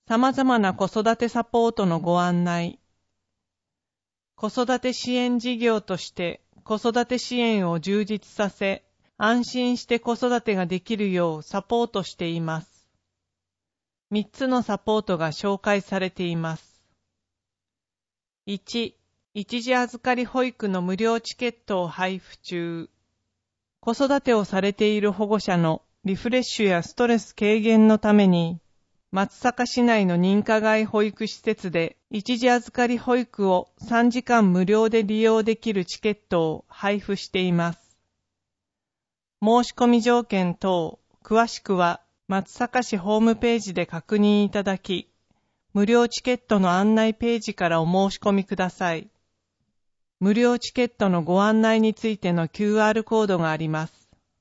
様々な子育てサポートのご案内。子育て支援事業として子育て支援を充実させ、安心して子育てができるようサポートしています。3つのサポートが紹介されています。1、一時預かり保育の無料チケットを配布中。子育てをされている保護者のリフレッシュやストレス軽減のために、松阪市内の認可外保育施設で一時預かり保育を3時間無料で利用できるチケットを配布しています。申し込み条件等、詳しくは松阪市ホームページで確認いただき、無料チケットの案内ページからお申し込みください。無料チケットのご案内についての QR コードがあります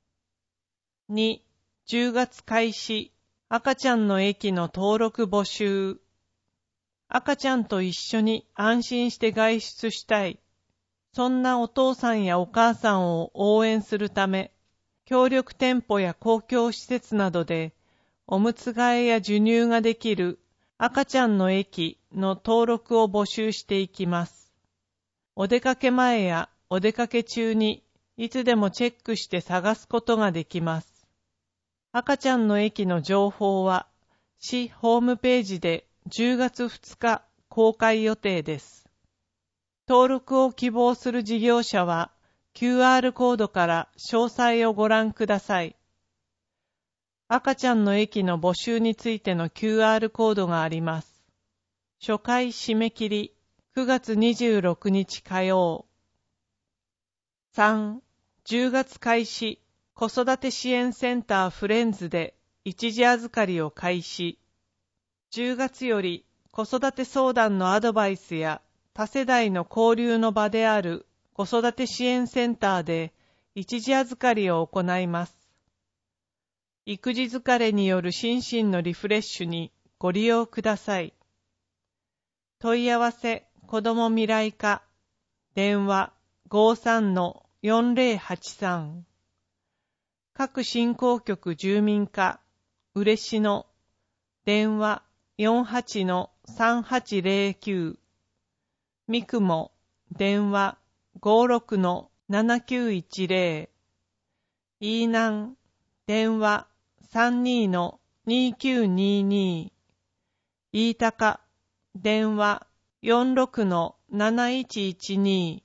。2、10月開始、赤ちゃんの駅の登録募集。赤ちゃんと一緒に安心して外出したい。そんなお父さんやお母さんを応援するため、協力店舗や公共施設などで、おむつ替えや授乳ができる赤ちゃんの駅の登録を募集していきます。お出かけ前やお出かけ中にいつでもチェックして探すことができます。赤ちゃんの駅の情報は市ホームページで10月2日公開予定です。登録を希望する事業者は QR コードから詳細をご覧ください。赤ちゃんの駅の募集についての QR コードがあります。初回締め切り9月26日火曜。3、10月開始、子育て支援センターフレンズで一時預かりを開始。10月より子育て相談のアドバイスや多世代の交流の場である子育て支援センターで一時預かりを行います。育児疲れによる心身のリフレッシュにご利用ください。問い合わせ子ども未来課電話 53-4083 各振興局住民課嬉野電話 48-3809 三雲電話 56-7910 飯南電話 32-2922 飯高電話 46-7112